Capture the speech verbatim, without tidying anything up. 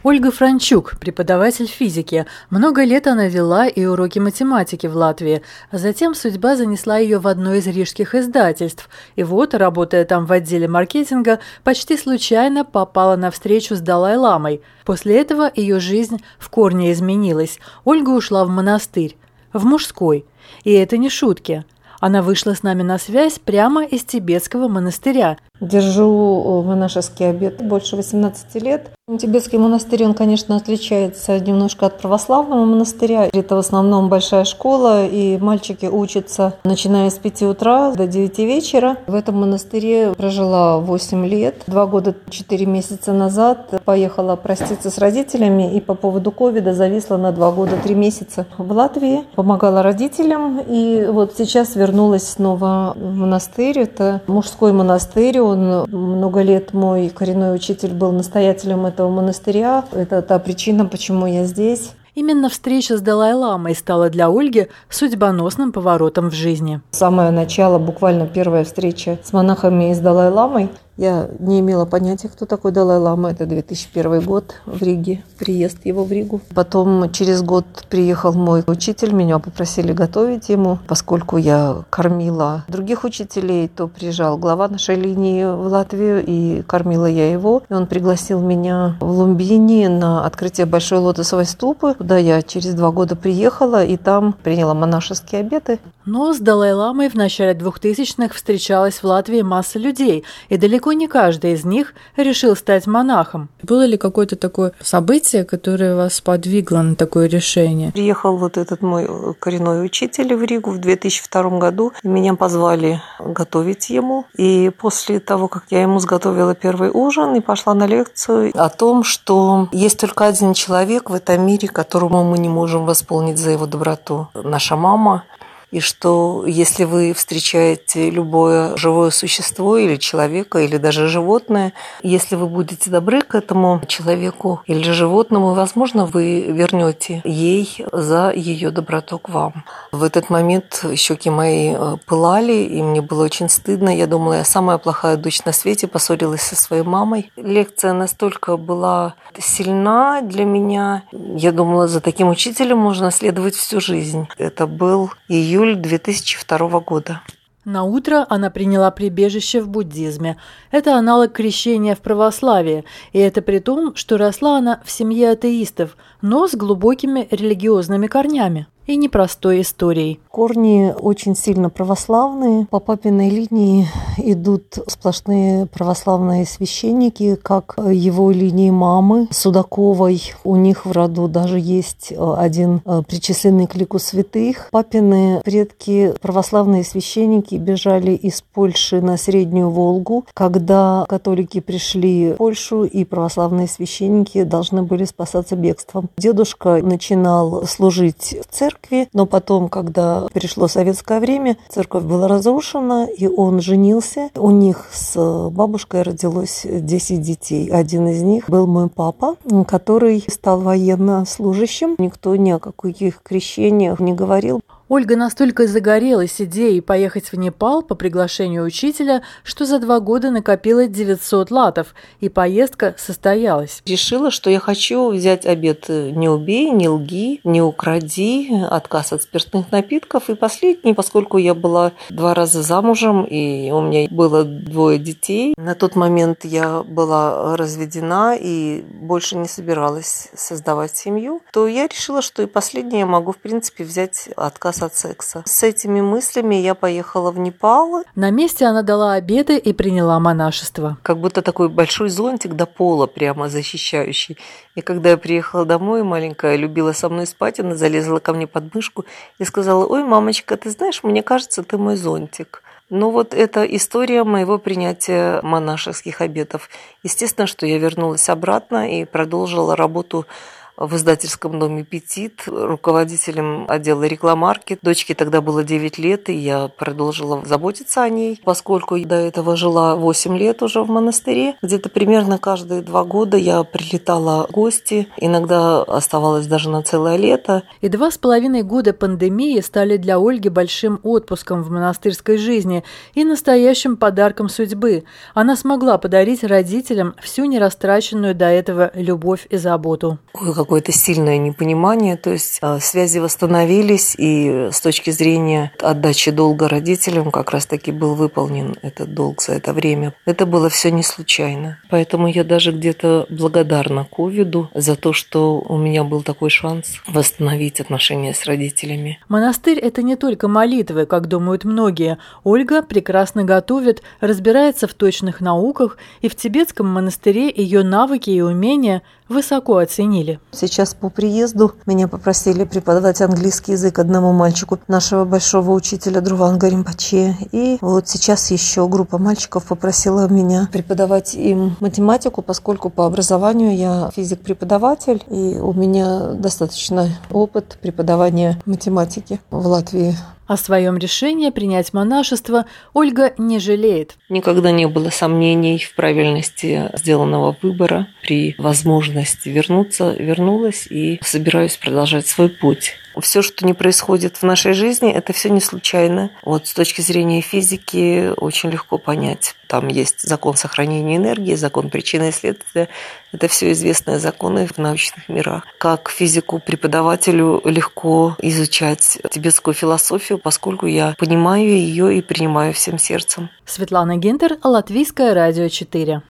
Ольга Франчук, преподаватель физики. Много лет она вела и уроки математики в Латвии, а затем судьба занесла ее в одно из рижских издательств. И вот, работая там в отделе маркетинга, почти случайно попала на встречу с Далай-ламой. После этого ее жизнь в корне изменилась. Ольга ушла в монастырь, в мужской. И это не шутки. Она вышла с нами на связь прямо из тибетского монастыря. Держу монашеский обет больше восемнадцати лет. Тибетский монастырь, он, конечно, отличается немножко от православного монастыря. Это в основном большая школа, и мальчики учатся, начиная с пяти утра до девяти вечера. В этом монастыре прожила восемь лет. Два года, четыре месяца назад поехала проститься с родителями, и по поводу ковида зависла на два года, три месяца в Латвии. Помогала родителям, и вот сейчас вернулась снова в монастырь. Это мужской монастырь. Он много лет, мой коренной учитель, был настоятелем этого монастыря. Это та причина, почему я здесь. Именно встреча с Далай-ламой стала для Ольги судьбоносным поворотом в жизни. Самое начало, буквально первая встреча с монахами и с Далай-ламой. Я не имела понятия, кто такой Далай-лама. Это две тысячи первый год в Риге, приезд его в Ригу. Потом через год приехал мой учитель, меня попросили готовить ему. Поскольку я кормила других учителей, то приезжал глава нашей линии в Латвию, и кормила я его. И он пригласил меня в Лумбини на открытие Большой лотосовой ступы, куда я через два года приехала, и там приняла монашеские обеты. Но с Далай-ламой в начале двухтысячных встречалась в Латвии масса людей, и далеко не каждый из них решил стать монахом. Было ли какое-то такое событие, которое вас подвигло на такое решение? Приехал вот этот мой коренной учитель в Ригу в две тысячи втором году, и меня позвали готовить ему. И после того, как я ему сготовила первый ужин и пошла на лекцию о том, что есть только один человек в этом мире, которому мы не можем восполнить за его доброту – наша мама. И что если вы встречаете любое живое существо или человека, или даже животное, если вы будете добры к этому человеку или животному, возможно, вы вернете ей за ее доброту к вам. В этот момент щеки мои пылали, и мне было очень стыдно. Я думала, я самая плохая дочь на свете, поссорилась со своей мамой. Лекция настолько была сильна для меня. Я думала, за таким учителем можно следовать всю жизнь. Это был июль две тысячи второго года. На утро она приняла прибежище в буддизме. Это аналог крещения в православии, и это при том, что росла она в семье атеистов, но с глубокими религиозными корнями и непростой историей. Корни очень сильно православные. По папиной линии идут сплошные православные священники, как его линии мамы Судаковой. У них в роду даже есть один причисленный к лику святых. Папины предки, православные священники, бежали из Польши на Среднюю Волгу, когда католики пришли в Польшу, и православные священники должны были спасаться бегством. Дедушка начинал служить в церкви, но потом, когда пришло советское время, церковь была разрушена, и он женился. У них с бабушкой родилось десять детей. Один из них был мой папа, который стал военнослужащим. Никто ни о каких крещениях не говорил. Ольга настолько загорелась идеей поехать в Непал по приглашению учителя, что за два года накопила девятьсот латов, и поездка состоялась. Решила, что я хочу взять обет «не убей, не лги, не укради», отказ от спиртных напитков. И последний, поскольку я была два раза замужем, и у меня было двое детей. На тот момент я была разведена и больше не собиралась создавать семью, то я решила, что и последнее я могу, в принципе, взять отказ от секса. С этими мыслями я поехала в Непал. На месте она дала обеты и приняла монашество. Как будто такой большой зонтик до пола прямо защищающий. И когда я приехала домой, маленькая любила со мной спать, она залезла ко мне под мышку и сказала: «Ой, мамочка, ты знаешь, мне кажется, ты мой зонтик». Ну вот это история моего принятия монашеских обетов. Естественно, что я вернулась обратно и продолжила работу в издательском доме «Петит» руководителем отдела рекламарки. Дочке тогда было девять лет, и я продолжила заботиться о ней, поскольку до этого жила восемь лет уже в монастыре. Где-то примерно каждые два года я прилетала в гости, иногда оставалась даже на целое лето. И два с половиной года пандемии стали для Ольги большим отпуском в монастырской жизни и настоящим подарком судьбы. Она смогла подарить родителям всю нерастраченную до этого любовь и заботу. Какое-то сильное непонимание, то есть связи восстановились, и с точки зрения отдачи долга родителям как раз-таки был выполнен этот долг за это время. Это было все не случайно. Поэтому я даже где-то благодарна ковиду за то, что у меня был такой шанс восстановить отношения с родителями. Монастырь – это не только молитвы, как думают многие. Ольга прекрасно готовит, разбирается в точных науках, и в тибетском монастыре ее навыки и умения высоко оценили. Сейчас по приезду меня попросили преподавать английский язык одному мальчику нашего большого учителя Друванга Ринпоче. И вот сейчас еще группа мальчиков попросила меня преподавать им математику, поскольку по образованию я физик-преподаватель, и у меня достаточно опыт преподавания математики в Латвии. О своем решении принять монашество Ольга не жалеет. Никогда не было сомнений в правильности сделанного выбора. При возможности вернуться, вернулась и собираюсь продолжать свой путь. Все, что не происходит в нашей жизни, это все не случайно. Вот с точки зрения физики очень легко понять. Там есть закон сохранения энергии, закон причины и следствия. Это все известные законы в научных мирах. Как физику-преподавателю легко изучать тибетскую философию, поскольку я понимаю ее и принимаю всем сердцем. Светлана Гинтер, Латвийское радио четыре.